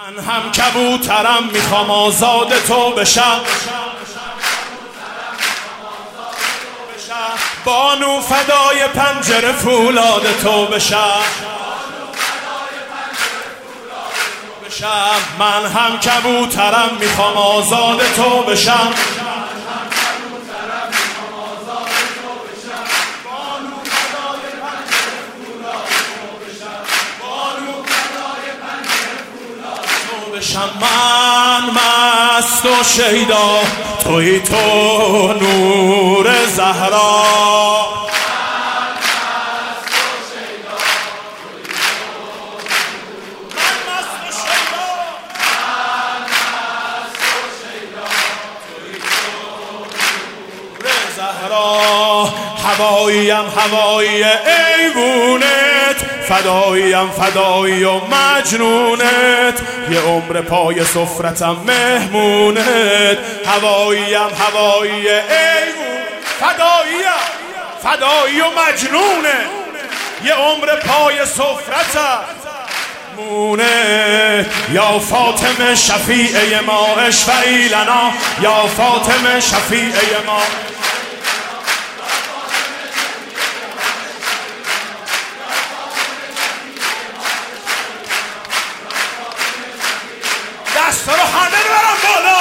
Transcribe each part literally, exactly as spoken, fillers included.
من هم کبوترم میخوام آزاد تو بشم، بانو فدای پنجره فولاد تو بشم. من هم کبوترم میخوام آزاد تو بشم، من مست و شیدا توی تو نور زهرا. هواییم هوایی ایوونت، فداییم فدایی و مجنونت، یه عمر پای سفرتم مهمونت. هواییم هوایی ایوون، فداییم فدایی و مجنونت، یه عمر پای سفرتم مونه. یا فاطمه شفیعه ما اشفعی لنا، یا فاطمه شفیعه ما. دستا رو همه برم بالا.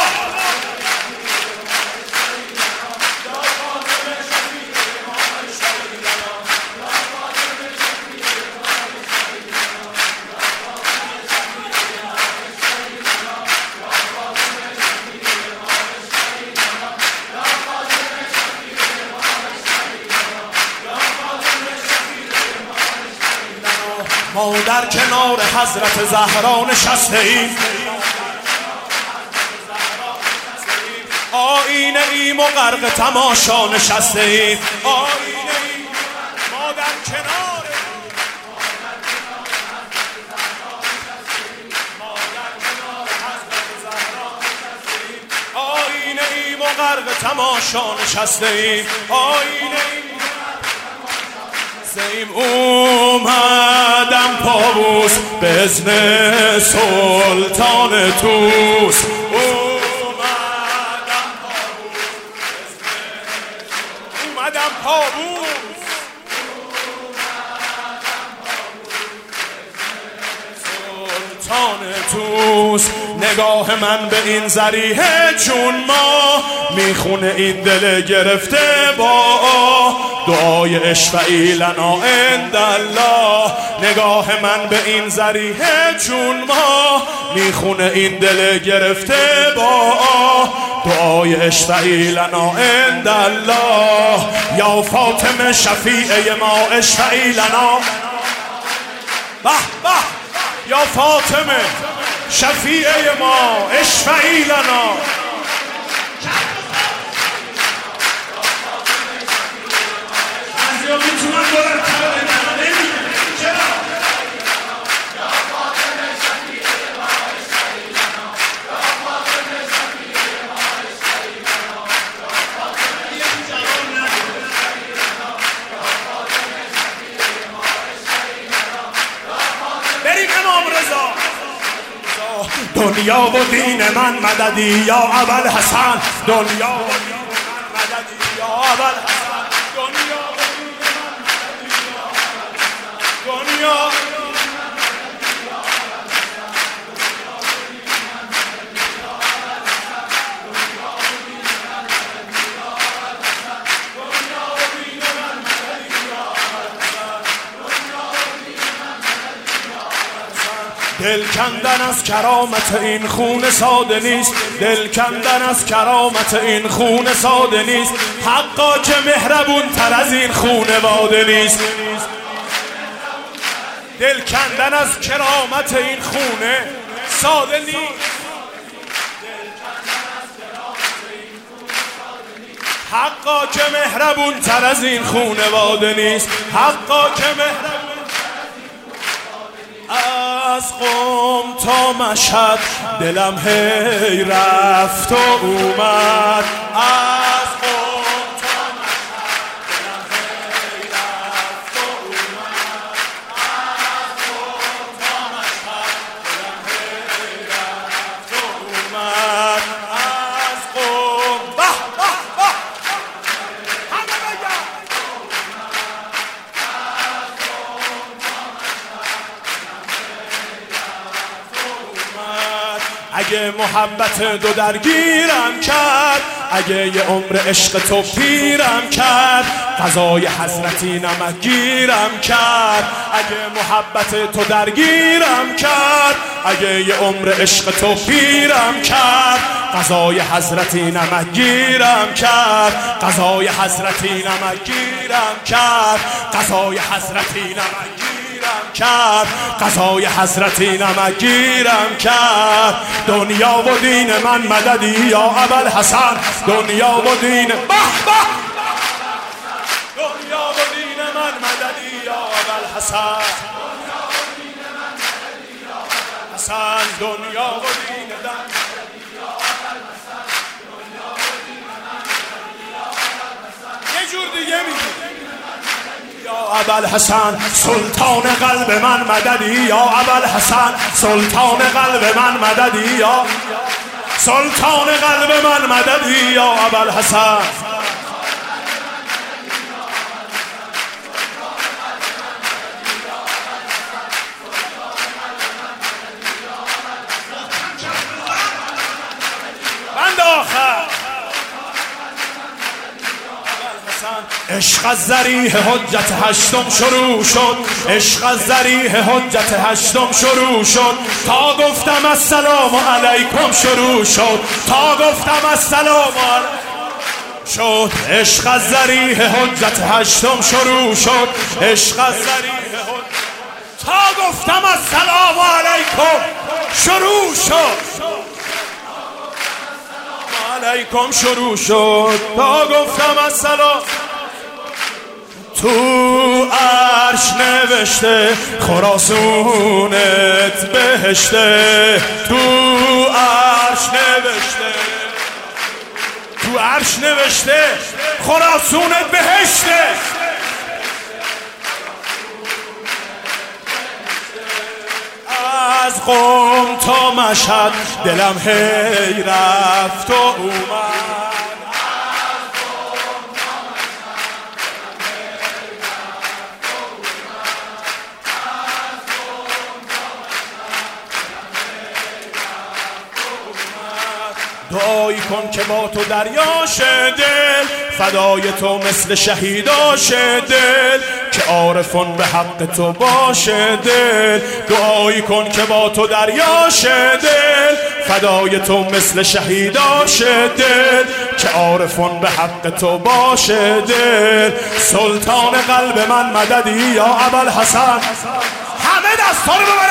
ما در کنار حضرت زهرا نشسته ایم، آینه ایم و غرق تماشا نشسته ایم. آینه ایم ما در کنار، ما در کنار حضرت زهرا نشسته ایم. آینه ایم و غرق تماشا نشسته ایم. آینه ایم سیم اومدم پابوس به اذن سلطان توس. اومدم پابوس سلطان توس. نگاه من به این ذریحه چون ما میخونه این دل گرفته با دعای اشفعی لنا عند الله. نگاه من به این ذریحه چون ما میخونه این دل گرفته با دعای اشفعی لنا عند الله. یا فاطمه شفیعه ما اشفعی لنا. به به یا فاطمه شفیعه ما اشفعی لنا. دنیا و دین من مددی یا ابل حسن، دنیا و دین من مددی یا ابل حسن، دنیا و دین من مددی یا ابل حسن، دنیا دل کندن از کرامت این خون ساده نیست، دل کندن از کرامت این خون ساده نیست. حقا که مهربون تر از این خونواده نیست. دل کندن از کرامت این خونه ساده نیست. حقا که مهربون تر از این خونواده نیست. حقا که مهربون از قم تا مشهد دلم هی رفت و اومد. از قم تا مشهد دلم هی رفت و اومد. از قم تا مشهد دلم هی اگه محبت دو درگیرم کرد، اگه یه عمر عشق تو پیرم کرد، قضای حسرتی نمک گیرم کرد. اگه محبت تو درگیرم کرد، اگه یه عمر عشق تو پیرم کرد، قضای حضرتی نمک گیرم کرد، قضای حضرتی نمک گیرم کرد، قضای حضرتی نمک گیرم کرد، قضای حضرتی نمک گیرم کرد. دنیا و دین من مددی یا ابوالحسن، دنیا و دین به به، دنیا و دین من مددی یا ابوالحسن، حسن دنیا و دین من یه جور دیگه میگی یا ابوالحسن، سلطان قلب من مددی یا ابوالحسن، سلطان قلب من مددی یا سلطان قلب من مددی یا ابوالحسن. بند آخر عشق از ذریح حجت هشتم شروع شد، عشق از ذریح حجت هشتم شروع شد، تا گفتم السلام علیکم شروع شد، تا گفتم السلام علیکم شد. عشق از ذریح حجت هشتم شروع شد، عشق از ذریح حجت تا گفتم السلام علیکم شروع شد، علیکم شروع شد، تا گفتم السلام. تو عرش نوشته خراسونت بهشته، تو عرش نوشته، تو عرش نوشته خراسونت بهشته. از قم تا مشهد دلم هی رفت و اومد، دعایی کن که با تو دریاش دل، فدای تو مثل شهیداش دل، که عارفون به حق تو باشه دل. دعایی کن که با تو دریاش دل، فدای تو مثل شهیداش دل، که عارفون به حق تو باشه دل. سلطان قلب من مددی یا ابوالحسن. همه دستا رو